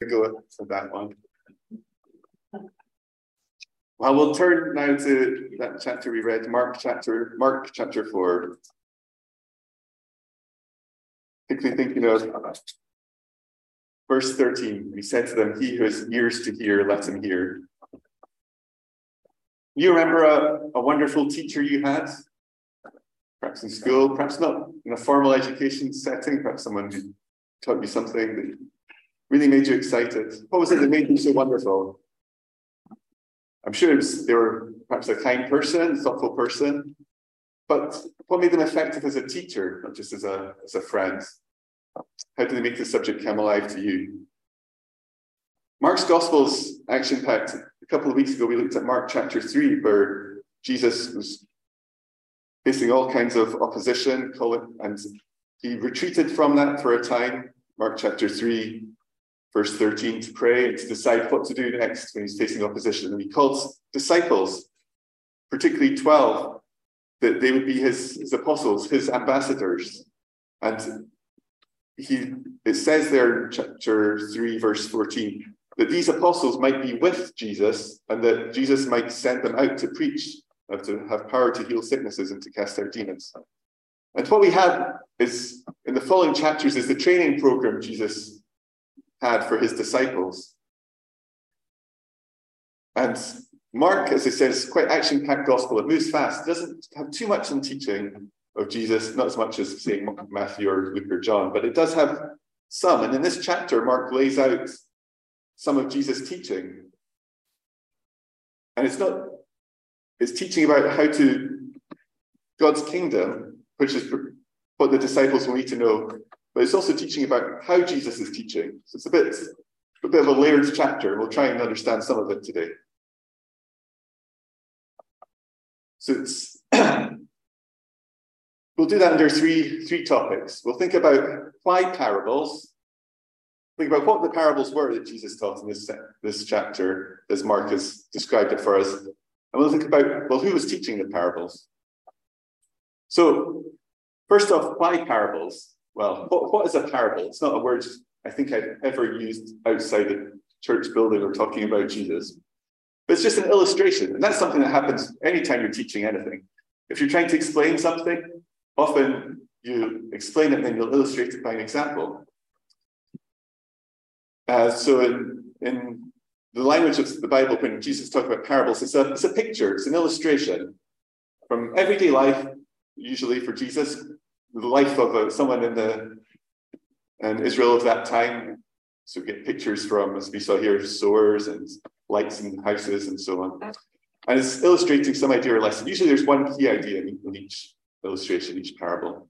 go at that one. Well, we'll turn now to that chapter we read, Mark chapter 4. Particularly thinking of verse 13. We said to them, "He who has ears to hear, let him hear." You remember a wonderful teacher you had? Perhaps in school, perhaps not in a formal education setting, perhaps someone who taught you something that really made you excited. What was it that made you so wonderful? I'm sure they were perhaps a kind person, thoughtful person, but what made them effective as a teacher, not just as a friend? How did they make the subject come alive to you? Mark's Gospel's action-packed. A couple of weeks ago, we looked at Mark chapter 3, where Jesus was facing all kinds of opposition, and he retreated from that for a time. Mark chapter 3, verse 13, to pray and to decide what to do next when he's facing opposition. And he called disciples, particularly 12, that they would be his apostles, his ambassadors. And it says there in chapter 3, verse 14, that these apostles might be with Jesus and that Jesus might send them out to preach, to have power to heal sicknesses and to cast out demons. And what we have is, in the following chapters, is the training program Jesus had for his disciples. And Mark, as I said, is quite action-packed gospel. It moves fast. It doesn't have too much in teaching of Jesus, not as much as, say, Matthew or Luke or John, but it does have some. And in this chapter, Mark lays out some of Jesus' teaching. And it's teaching about how God's kingdom, which is what the disciples will need to know, but it's also teaching about how Jesus is teaching. So it's a bit of a layered chapter. We'll try and understand some of it today. So we'll do that under three topics. We'll think about why parables. Think about what the parables were that Jesus taught in this chapter, as Mark has described it for us. And we'll think about, well, who was teaching the parables? So, first off, why parables? Well, what is a parable? It's not a word I think I've ever used outside the church building or talking about Jesus. But it's just an illustration. And that's something that happens anytime you're teaching anything. If you're trying to explain something, often you explain it and then you'll illustrate it by an example. So in the language of the Bible, when Jesus talks about parables, it's a picture, it's an illustration from everyday life, usually for Jesus, the life of someone in Israel of that time. So we get pictures from, as we saw here, sowers and lights in houses and so on. And it's illustrating some idea or lesson. Usually there's one key idea in each illustration, each parable.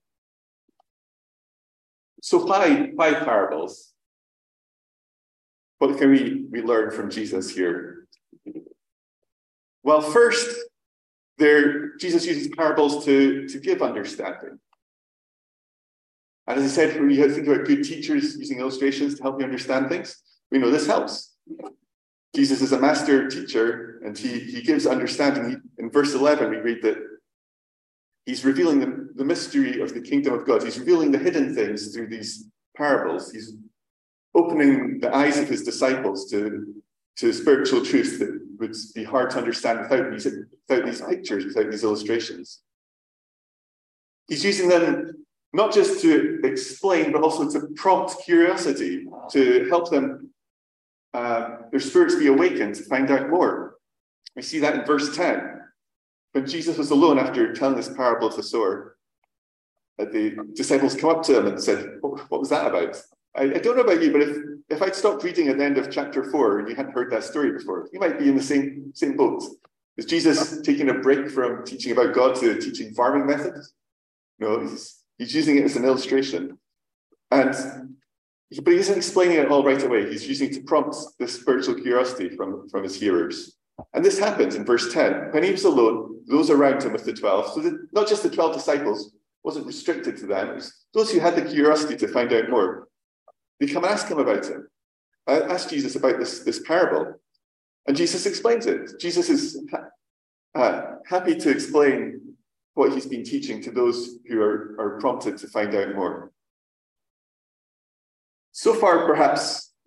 So why parables? What can we learn from Jesus here? Well, first, Jesus uses parables to give understanding. And as I said, when you think about good teachers using illustrations to help you understand things, we know this helps. Jesus is a master teacher, and he gives understanding. In verse 11, we read that he's revealing the mystery of the kingdom of God. He's revealing the hidden things through these parables. He's opening the eyes of his disciples to spiritual truths that would be hard to understand without these pictures, without these illustrations. He's using them not just to explain, but also to prompt curiosity, to help them, their spirits be awakened, to find out more. We see that in verse 10. When Jesus was alone after telling this parable of the sower, the disciples come up to him and said, what was that about? I don't know about you, but if I'd stopped reading at the end of chapter 4 and you hadn't heard that story before, you might be in the same boat. Is Jesus taking a break from teaching about God to teaching farming methods? No, he's using it as an illustration. But he isn't explaining it all right away. He's using it to prompt this spiritual curiosity from his hearers. And this happens in verse 10. When he was alone, those around him with the 12, so that not just the 12 disciples, wasn't restricted to them. It was those who had the curiosity to find out more. They come and ask him about it. Ask Jesus about this parable. And Jesus explains it. Jesus is happy to explain what he's been teaching to those who are prompted to find out more. So far, perhaps,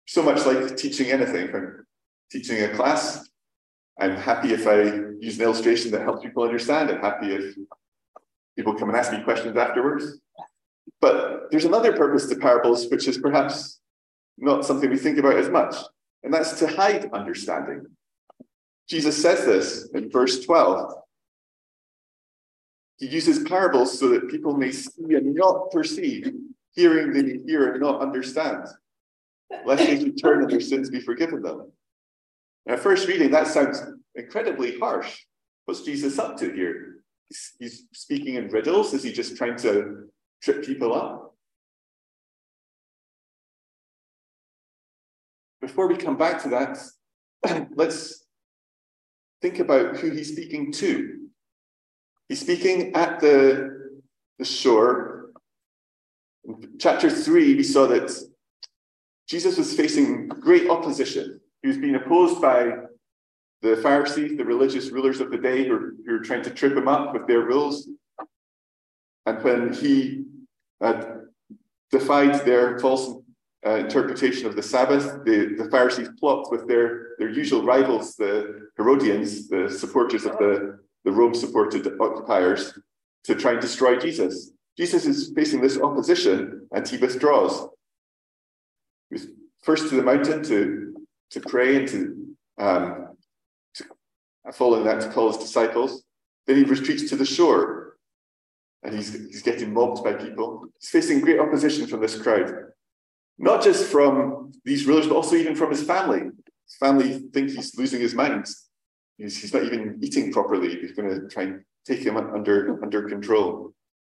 so much like teaching anything. If I'm teaching a class, I'm happy if I use an illustration that helps people understand. I'm happy if people come and ask me questions afterwards. But there's another purpose to parables, which is perhaps not something we think about as much, and that's to hide understanding. Jesus says this in verse 12. He uses parables so that people may see and not perceive, hearing they hear and not understand, lest they should turn and their sins be forgiven them. Now, at first reading, that sounds incredibly harsh. What's Jesus up to here? He's speaking in riddles. Is he just trying to trip people up? Before we come back to that, let's think about who he's speaking to. He's speaking at the shore. In chapter 3, we saw that Jesus was facing great opposition. He was being opposed by the Pharisees, the religious rulers of the day, who were trying to trip him up with their rules. And when he defied their false interpretation of the Sabbath, the Pharisees plot with their usual rivals, the Herodians, the supporters of the Rome-supported occupiers, to try and destroy Jesus. Jesus is facing this opposition, and he withdraws. He was first to the mountain to pray and to following that to call his disciples. Then he retreats to the shore, and he's getting mobbed by people. He's facing great opposition from this crowd, not just from these rulers, but also even from his family. His family think he's losing his mind. He's not even eating properly. He's going to try and take him under control.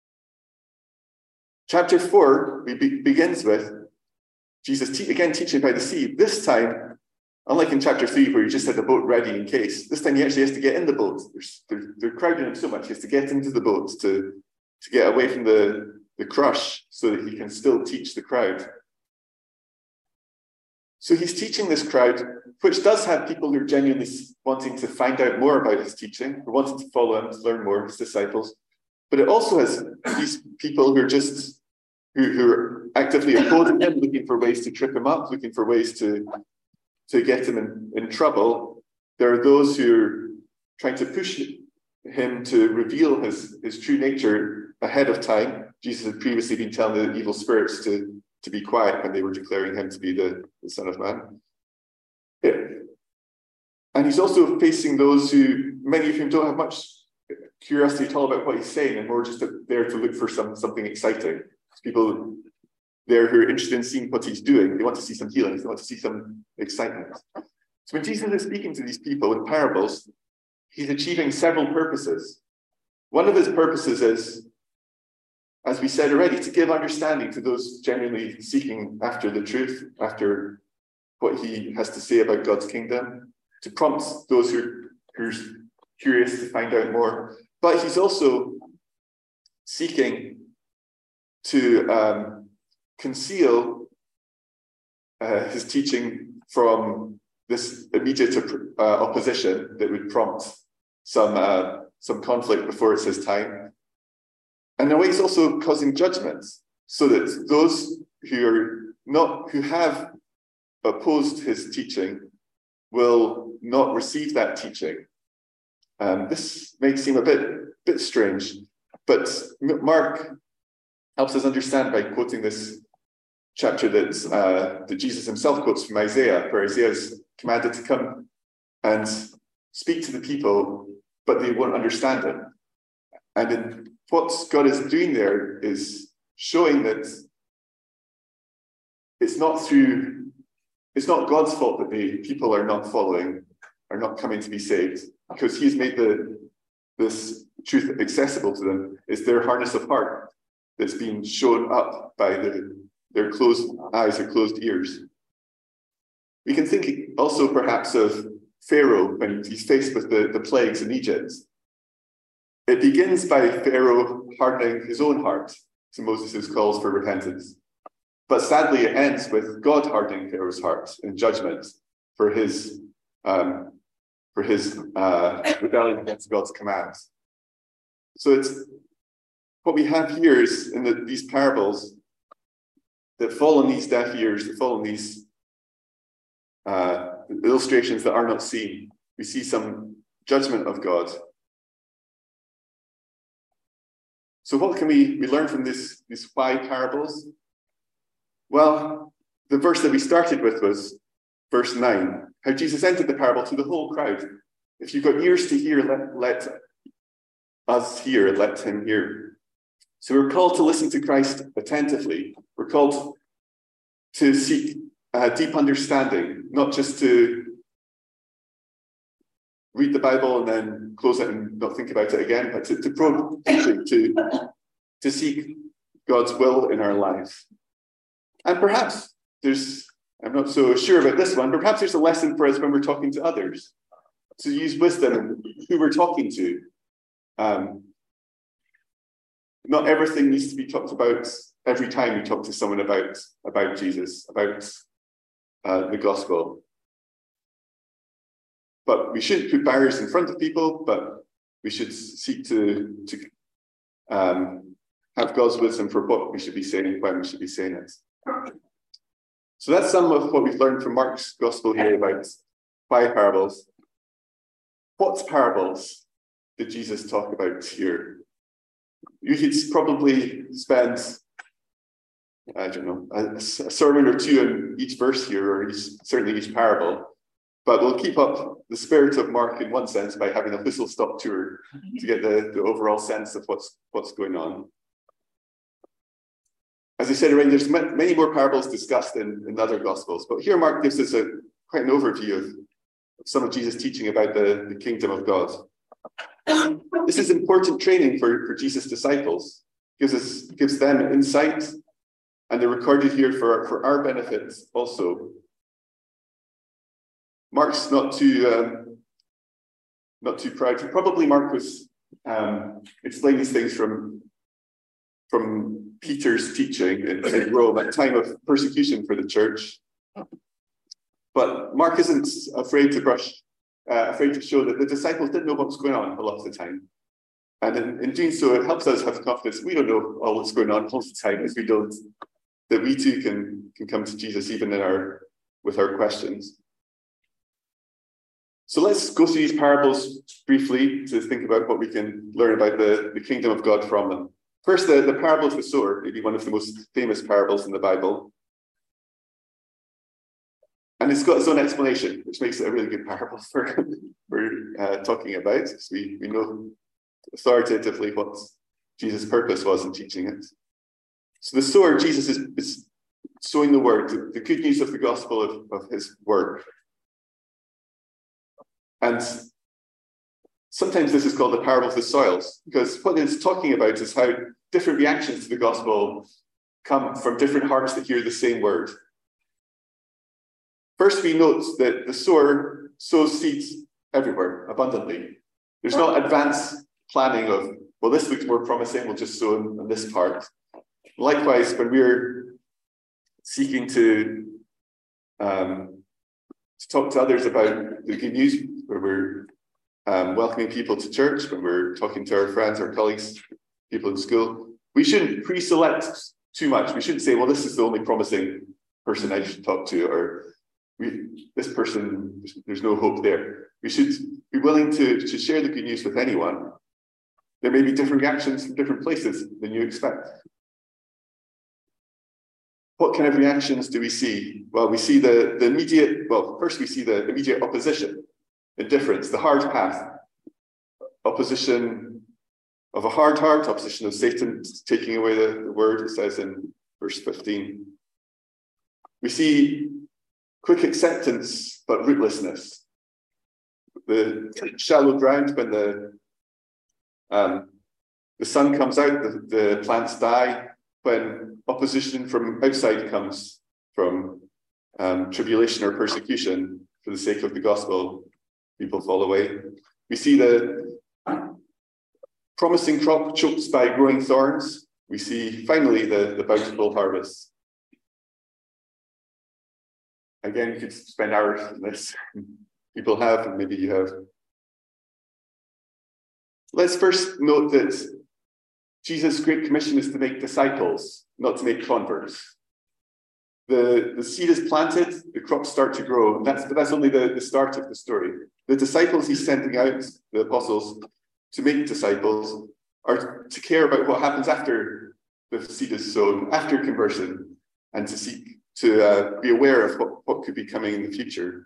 Chapter 4 begins with Jesus again teaching by the sea. This time, unlike in chapter 3, where he just had the boat ready in case, this time he actually has to get in the boat. They're crowding him so much, he has to get into the boat to get away from the crush so that he can still teach the crowd. So he's teaching this crowd, which does have people who are genuinely wanting to find out more about his teaching, who wanting to follow him, to learn more, his disciples. But it also has these people who are just who are actively opposing him, looking for ways to trip him up, looking for ways to get him in trouble. There are those who are trying to push him to reveal his true nature ahead of time. Jesus had previously been telling the evil spirits to be quiet when they were declaring him to be the Son of Man. Yeah. And he's also facing those who, many of whom don't have much curiosity at all about what he's saying, and more just there to look for something exciting. People there who are interested in seeing what he's doing. They want to see some healings. They want to see some excitement. So when Jesus is speaking to these people in parables, he's achieving several purposes. One of his purposes is, as we said already, to give understanding to those genuinely seeking after the truth, after what he has to say about God's kingdom, to prompt those who are curious to find out more. But he's also seeking to conceal his teaching from this immediate opposition that would prompt some conflict before it's his time. And in a way, he's also causing judgments, so that those who have opposed his teaching will not receive that teaching. This may seem a bit strange, but Mark helps us understand by quoting this chapter that Jesus himself quotes from Isaiah, where Isaiah is commanded to come and speak to the people, but they won't understand him. And what God is doing there is showing that it's not God's fault that the people are not coming to be saved, because he's made this truth accessible to them. It's their hardness of heart that's being shown up by their closed eyes or closed ears. We can think also perhaps of Pharaoh when he's faced with the plagues in Egypt. It begins by Pharaoh hardening his own heart to Moses' calls for repentance. But sadly, it ends with God hardening Pharaoh's heart in judgment for his rebellion against God's commands. So it's what we have here is in these parables that fall on these deaf ears, that fall on these illustrations that are not seen. We see some judgment of God. So what can we learn from these 5 parables? Well, the verse that we started with was verse 9, how Jesus entered the parable to the whole crowd. If you've got ears to hear, let us hear, let him hear. So we're called to listen to Christ attentively. We're called to seek deep understanding, not just to read the Bible and then close it and not think about it again, but to probe, to seek God's will in our lives. And perhaps I'm not so sure about this one, but perhaps there's a lesson for us when we're talking to others, to use wisdom in who we're talking to. Not everything needs to be talked about every time we talk to someone about Jesus, about the gospel. But we shouldn't put barriers in front of people, but we should seek to have God's wisdom for what we should be saying and when we should be saying it. So that's some of what we've learned from Mark's gospel here about 5 parables. What parables did Jesus talk about here? You could probably spend, I don't know, a sermon or 2 in each verse here, or certainly each parable. But we'll keep up the spirit of Mark in one sense by having a whistle-stop tour to get the overall sense of what's going on. As I said already, there's many more parables discussed in other Gospels, but here Mark gives us quite an overview of some of Jesus' teaching about the kingdom of God. This is important training for Jesus' disciples. Gives them insight, and they're recorded here for our benefit also. Mark's not too proud. Probably Mark was explaining these things from Peter's teaching in Rome at the time of persecution for the church. But Mark isn't afraid to show that the disciples didn't know what was going on a lot of the time. And in doing so, it helps us have confidence. We don't know all what's going on all the time, as we don't, that we too can come to Jesus even with our questions. So let's go through these parables briefly to think about what we can learn about the kingdom of God from them. First, the parable of the sower, maybe one of the most famous parables in the Bible. And it's got its own explanation, which makes it a really good parable for talking about, because we know authoritatively what Jesus' purpose was in teaching it. So the sower, Jesus is sowing the word, the good news of the gospel of his word. And sometimes this is called the parable of the soils, because what it's talking about is how different reactions to the gospel come from different hearts that hear the same word. First, we note that the sower sows seeds everywhere, abundantly. There's no advanced planning of, well, this looks more promising, we'll just sow in this part. Likewise, when we're seeking to talk to others about the good news, where we're welcoming people to church, when we're talking to our friends, our colleagues, people in school, we shouldn't pre-select too much. We shouldn't say, well, this is the only promising person I should talk to, or this person, there's no hope there. We should be willing to share the good news with anyone. There may be different reactions from different places than you expect. What kind of reactions do we see? Well, we see first we see the immediate opposition, indifference, the hard path, opposition of a hard heart, opposition of Satan taking away the word, it says in verse 15. We see quick acceptance, but rootlessness. The shallow ground, when the sun comes out, the plants die. When opposition from outside comes, from tribulation or persecution for the sake of the gospel, people fall away. We see the promising crop choked by growing thorns. We see finally the bountiful harvest. Again, you could spend hours on this. People have, and maybe you have. Let's first note that Jesus' great commission is to make disciples, not to make converts. The seed is planted, the crops start to grow. And that's only the start of the story. The disciples he's sending out, the apostles, to make disciples, are to care about what happens after the seed is sown, after conversion, and to seek to be aware of what could be coming in the future.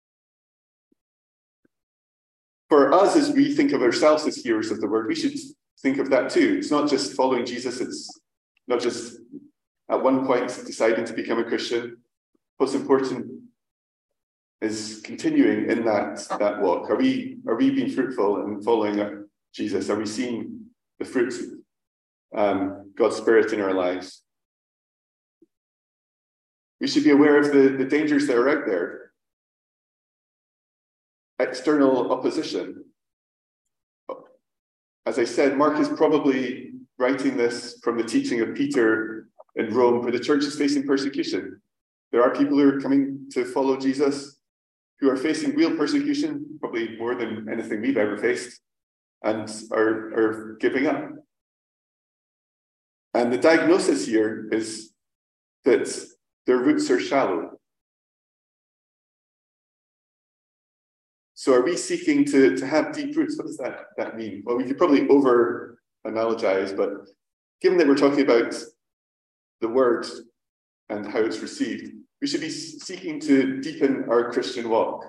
For us, as we think of ourselves as hearers of the word, we should think of that too. It's not just following Jesus, it's not just at one point deciding to become a Christian. What's important is continuing in that walk. Are we being fruitful and following Jesus? Are we seeing the fruits of God's Spirit in our lives? We should be aware of the dangers that are out there. External opposition. As I said, Mark is probably writing this from the teaching of Peter in Rome, where the church is facing persecution. There are people who are coming to follow Jesus who are facing real persecution, probably more than anything we've ever faced, and are giving up. And the diagnosis here is that their roots are shallow. So are we seeking to have deep roots? What does that mean? Well, we could probably over-analogize, but given that we're talking about the word and how it's received, we should be seeking to deepen our Christian walk.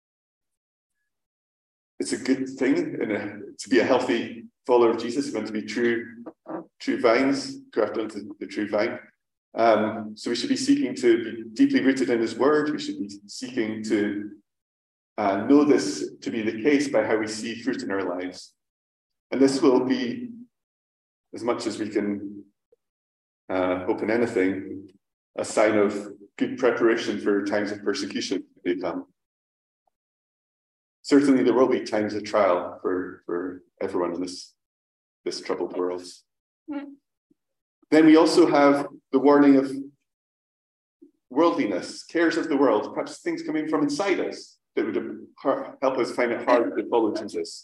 It's a good thing to be a healthy follower of Jesus. We want to be true vines, grafted onto the true vine. So we should be seeking to be deeply rooted in his word. We should be seeking to know this to be the case by how we see fruit in our lives. And this will be, as much as we can hope in anything, a sign of good preparation for times of persecution to come. Certainly there will be times of trial for everyone in this troubled world. Then we also have the warning of worldliness, cares of the world, perhaps things coming from inside us that would help us find it hard to follow Jesus.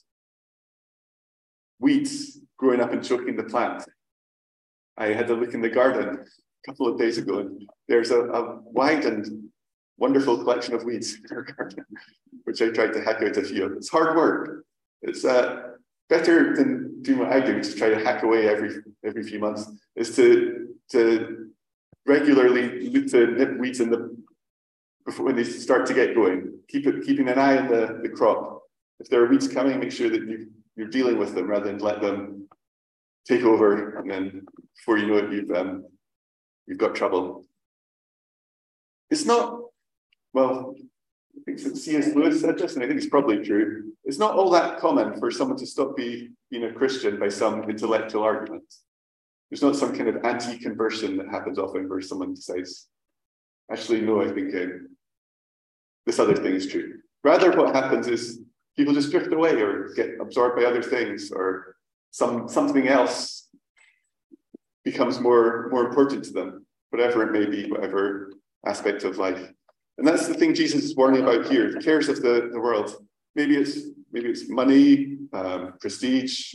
Weeds growing up and choking the plant. I had a look in the garden a couple of days ago, and there's a wide and wonderful collection of weeds in our garden, which I tried to hack out a few of. It's hard work. It's better than doing what I do, which is try to hack away every few months, is to regularly look to nip weeds before when they start to get going. Keeping an eye on the crop. If there are weeds coming, make sure that you're dealing with them rather than let them take over, and then before you know it, you've got trouble. It's not, well, I think C.S. Lewis said this, and I think it's probably true. It's not all that common for someone to stop being a Christian by some intellectual argument. There's not some kind of anti-conversion that happens often where someone decides, actually, no, I think this other thing is true. Rather, what happens is people just drift away or get absorbed by other things, or something else becomes more important to them, whatever it may be, whatever aspect of life. And that's the thing Jesus is warning about here, the cares of the world. Maybe it's money, prestige,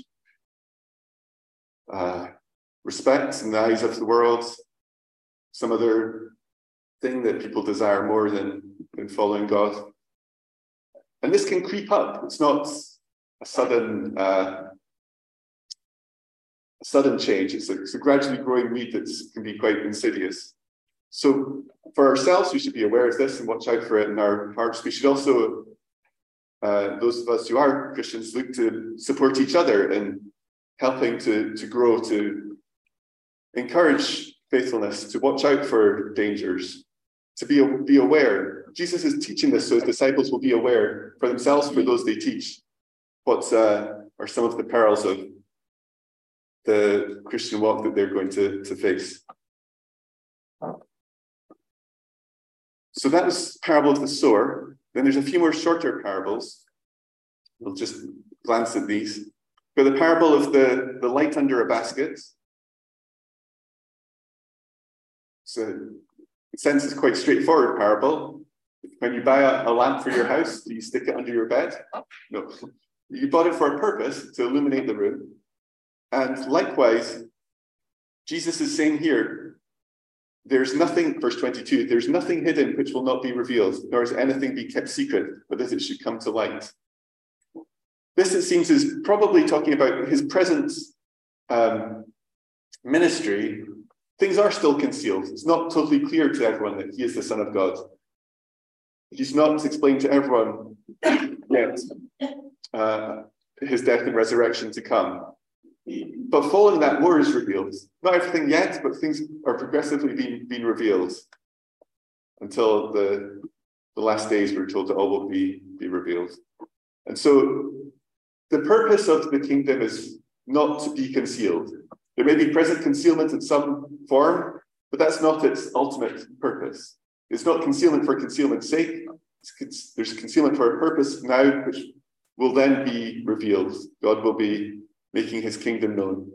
respect in the eyes of the world, some other thing that people desire more than following God. And this can creep up. It's not a sudden change. It's a gradually growing weed that can be quite insidious. So for ourselves, we should be aware of this and watch out for it in our hearts. We should also, those of us who are Christians, look to support each other in helping to grow, to encourage faithfulness, to watch out for dangers, to be aware. Jesus is teaching this so his disciples will be aware for themselves, for those they teach, what are some of the perils of the Christian walk that they're going to face. So that was parable of the sower. Then there's a few more shorter parables. We'll just glance at these. But the parable of the light under a basket. So in a sense, it's quite straightforward parable. When you buy a lamp for your house, do you stick it under your bed? No. You bought it for a purpose, to illuminate the room. And likewise, Jesus is saying here, There's nothing, verse 22, there's nothing hidden which will not be revealed, nor is anything be kept secret, but that it should come to light. This, it seems, is probably talking about his present ministry. Things are still concealed. It's not totally clear to everyone that he is the Son of God. He's not explained to everyone yet his death and resurrection to come. But following that, more is revealed. Not everything yet, but things are progressively being revealed until the last days, we're told that all will be revealed. And so the purpose of the kingdom is not to be concealed. There may be present concealment in some form, but that's not its ultimate purpose. It's not concealment for concealment's sake. There's concealment for a purpose now, which will then be revealed. God will be making his kingdom known.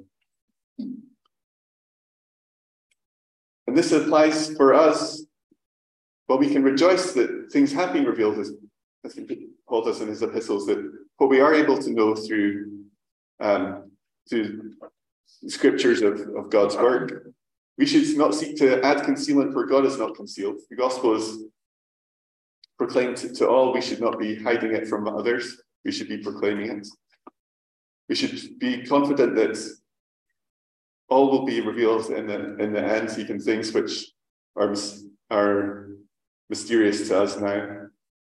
And this applies for us. Well, we can rejoice that things have been revealed, as Paul does in his epistles, that what we are able to know through scriptures of God's work. We should not seek to add concealment where God is not concealed. The gospel is proclaimed to all. We should not be hiding it from others. We should be proclaiming it. We should be confident that all will be revealed in the end, even things which are mysterious to us now.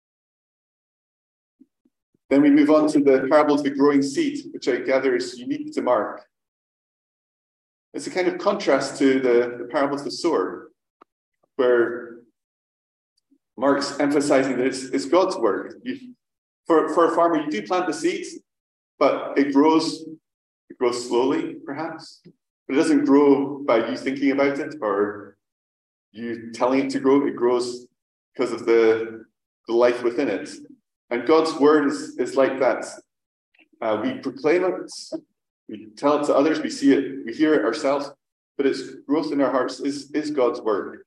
Then we move on to the parable of the growing seed, which I gather is unique to Mark. It's a kind of contrast to the parable of the sower, where Mark's emphasizing that it's God's work. For a farmer, you do plant the seeds, but it grows slowly, perhaps. But it doesn't grow by you thinking about it or you telling it to grow. It grows because of the life within it. And God's word is like that. We proclaim it, we tell it to others, we see it, we hear it ourselves, but its growth in our hearts is God's word.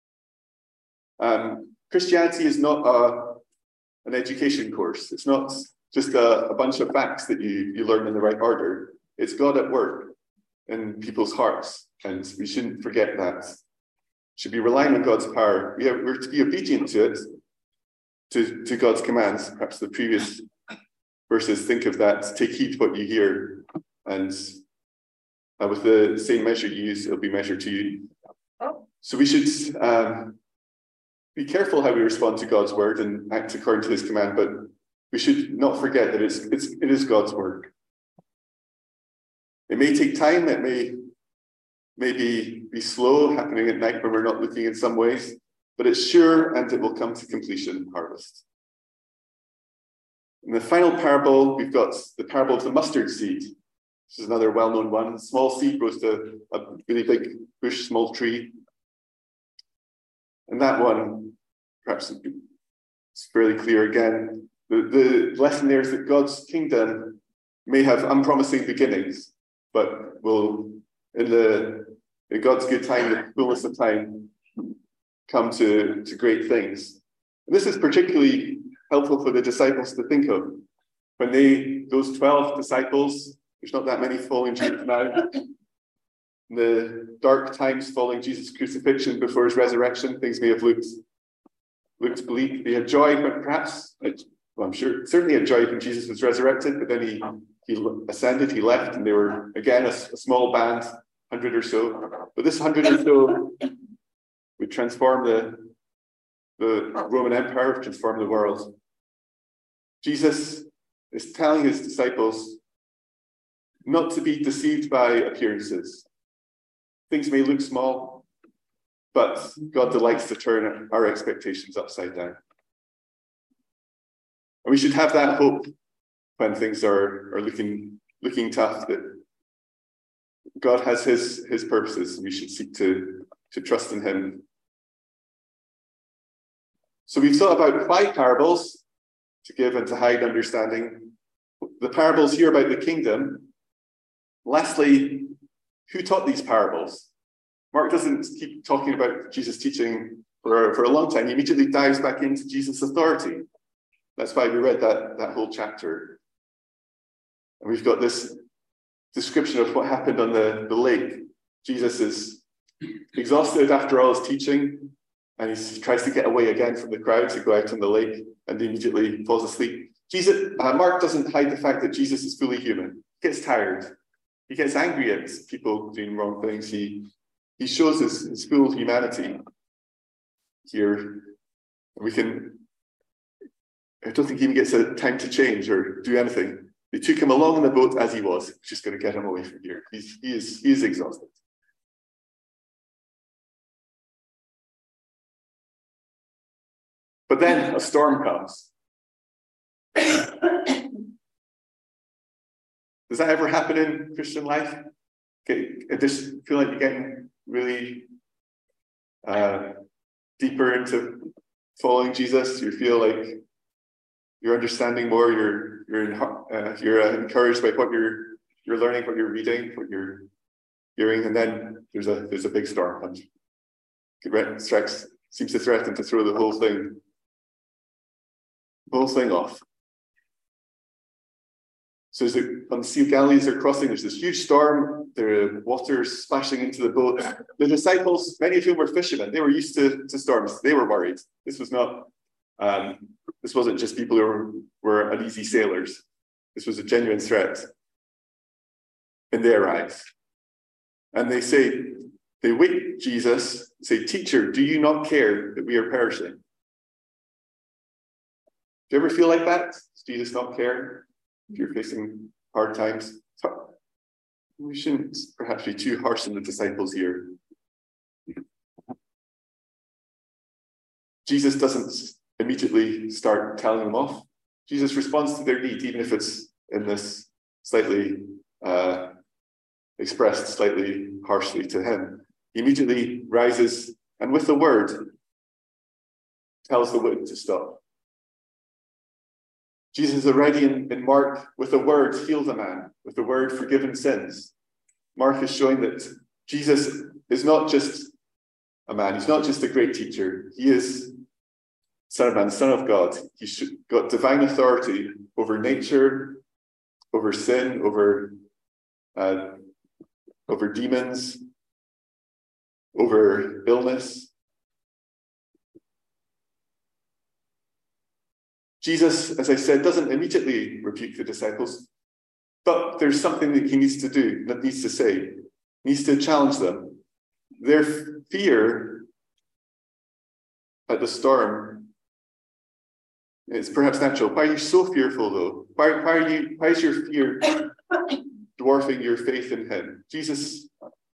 Christianity is not an education course. It's not just a bunch of facts that you learn in the right order. It's God at work in people's hearts, and we shouldn't forget that. We should be relying on God's power. We're to be obedient to it, to God's commands. Perhaps the previous verses think of that. Take heed what you hear, and with the same measure you use, it'll be measured to you. So we should be careful how we respond to God's word and act according to his command, but we should not forget that it is God's work. It may take time, it may be slow, happening at night when we're not looking in some ways, but it's sure and it will come to completion, harvest. In the final parable, we've got the parable of the mustard seed. This is another well-known one. Small seed grows to a really big bush, small tree. And that one, perhaps it's fairly clear again. The lesson there is that God's kingdom may have unpromising beginnings, but will, in God's good time, the fullness of time, come to great things. And this is particularly helpful for the disciples to think of. When those 12 disciples, there's not that many following Jesus now, in the dark times following Jesus' crucifixion before his resurrection, things may have looked bleak. They had joy, but perhaps, I'm sure, certainly had joy when Jesus was resurrected, but then he ascended, he left, and they were, again, a small band, 100 or so. But this 100 or so would transform the Roman Empire, transform the world. Jesus is telling his disciples not to be deceived by appearances. Things may look small, but God delights to turn our expectations upside down. And we should have that hope when things are looking tough, that God has his purposes, and we should seek to trust in him. So we've thought about 5 parables to give and to hide understanding. The parables here about the kingdom. Lastly, who taught these parables? Mark doesn't keep talking about Jesus' teaching for a long time. He immediately dives back into Jesus' authority. That's why we read that whole chapter. And we've got this description of what happened on the lake. Jesus is exhausted after all his teaching, and he tries to get away again from the crowd to go out on the lake, and immediately falls asleep. Mark doesn't hide the fact that Jesus is fully human. He gets tired. He gets angry at people doing wrong things. He shows his full humanity here. I don't think he even gets a time to change or do anything. They took him along in the boat as he was, just going to get him away from here. He is exhausted. But then a storm comes. Does that ever happen in Christian life? I just feel like you're getting really deeper into following Jesus. You feel like you're understanding more. You're encouraged by what you're learning, what you're reading, what you're hearing, and then there's a big storm comes. Seems to threaten to throw the whole thing off. So on the Sea of Galilee, they're crossing, there's this huge storm, the water's splashing into the boat. The disciples, many of whom were fishermen, they were used to storms. They were worried. This wasn't just people who were uneasy sailors. This was a genuine threat in their eyes. And they wake Jesus, say, "Teacher, do you not care that we are perishing?" Do you ever feel like that? Does Jesus not care if you're facing hard times? We shouldn't perhaps be too harsh on the disciples here. Jesus doesn't immediately start telling them off. Jesus responds to their need, even if it's in this slightly expressed slightly harshly to him. He immediately rises and with the word tells the wind to stop. Jesus already in Mark, with a word, healed a man. With a word, forgiven sins. Mark is showing that Jesus is not just a man. He's not just a great teacher. He is Son of Man, Son of God. He's got divine authority over nature, over sin, over demons, over illness. Jesus, as I said, doesn't immediately rebuke the disciples, but there's something that he needs to do, that needs to say. He needs to challenge them. Their fear at the storm is perhaps natural. Why are you so fearful, though? Why is your fear dwarfing your faith in him? Jesus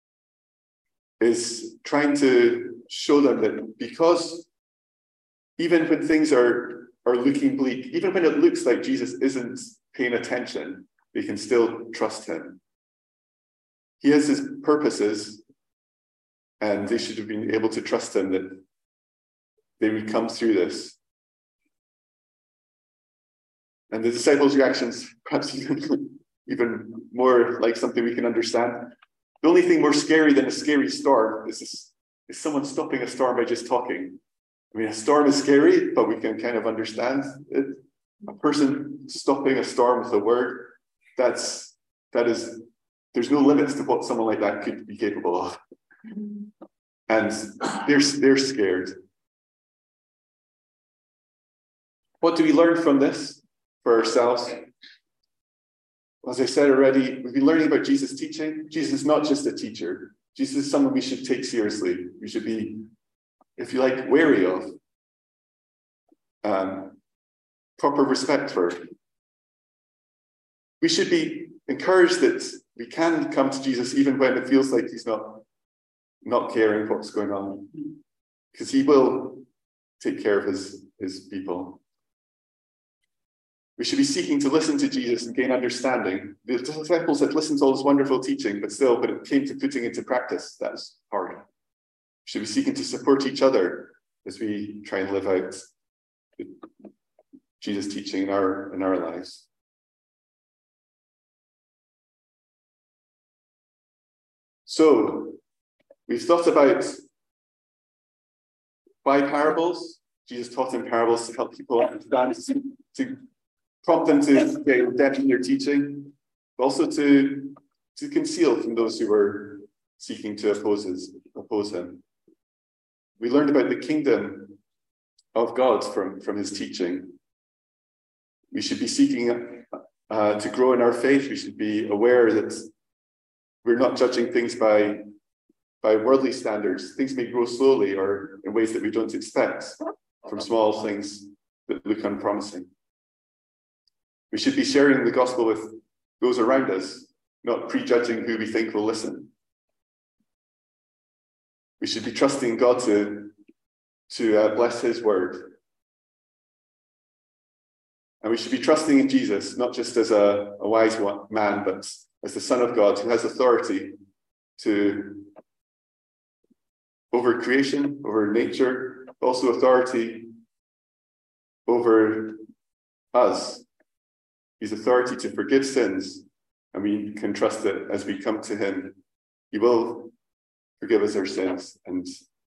is trying to show them that because even when things are looking bleak, even when it looks like Jesus isn't paying attention, they can still trust him. He has his purposes, and they should have been able to trust him that they would come through this. And the disciples' reactions, perhaps even more like something we can understand. The only thing more scary than a scary storm is someone stopping a storm by just talking. I mean, a storm is scary, but we can kind of understand it. A person stopping a storm with a word, there's no limits to what someone like that could be capable of. And they're scared. What do we learn from this for ourselves? As I said already, we've been learning about Jesus' teaching. Jesus is not just a teacher. Jesus is someone we should take seriously. We should be, if you like, wary of. Proper respect for. We should be encouraged that we can come to Jesus even when it feels like he's not caring what's going on. Because he will take care of his people. We should be seeking to listen to Jesus and gain understanding. The disciples had listened to all this wonderful teaching, but still, when it came to putting into practice, that was hard. We should be seeking to support each other as we try and live out Jesus' teaching in our lives. So, we've thought about why parables. Jesus taught in parables to help people understand, to prompt them to get depth in their teaching, but also to conceal from those who were seeking to oppose oppose him. We learned about the kingdom of God from his teaching. We should be seeking to grow in our faith. We should be aware that we're not judging things by worldly standards. Things may grow slowly or in ways that we don't expect, from small things that look unpromising. We should be sharing the gospel with those around us, not prejudging who we think will listen. We should be trusting God to bless his word. And we should be trusting in Jesus, not just as a wise man, but as the Son of God who has authority over creation, over nature, also authority over us. His authority to forgive sins, and we can trust that as we come to him, he will forgive us our sins, and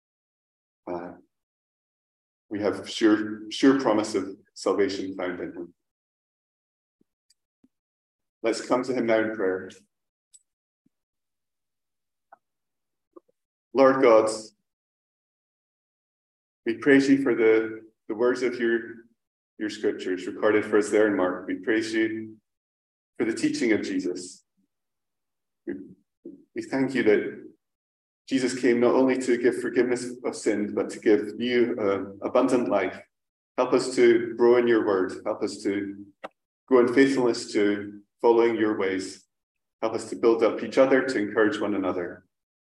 we have sure promise of salvation found in him. Let's come to him now in prayer. Lord God, we praise you for the words of your scriptures recorded for us there in Mark. We praise you for the teaching of Jesus. We thank you that Jesus came not only to give forgiveness of sins, but to give you abundant life. Help us to grow in your word. Help us to grow in faithfulness to following your ways. Help us to build up each other, to encourage one another.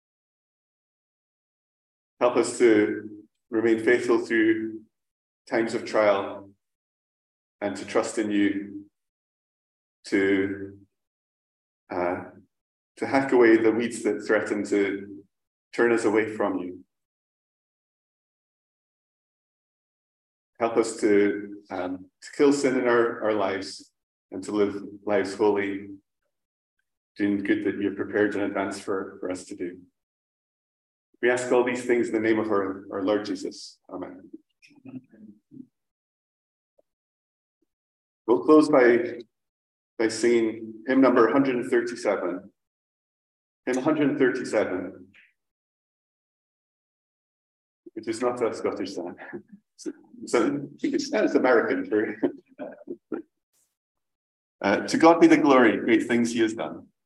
Help us to remain faithful through times of trial and to trust in you to hack away the weeds that threaten to turn us away from you. Help us to kill sin in our lives and to live lives holy, doing good that you've prepared in advance for us to do. We ask all these things in the name of our Lord Jesus. Amen. We'll close by singing hymn number 137. Hymn 137, which is not a Scottish song. So it's American. To God be the glory, great things he has done.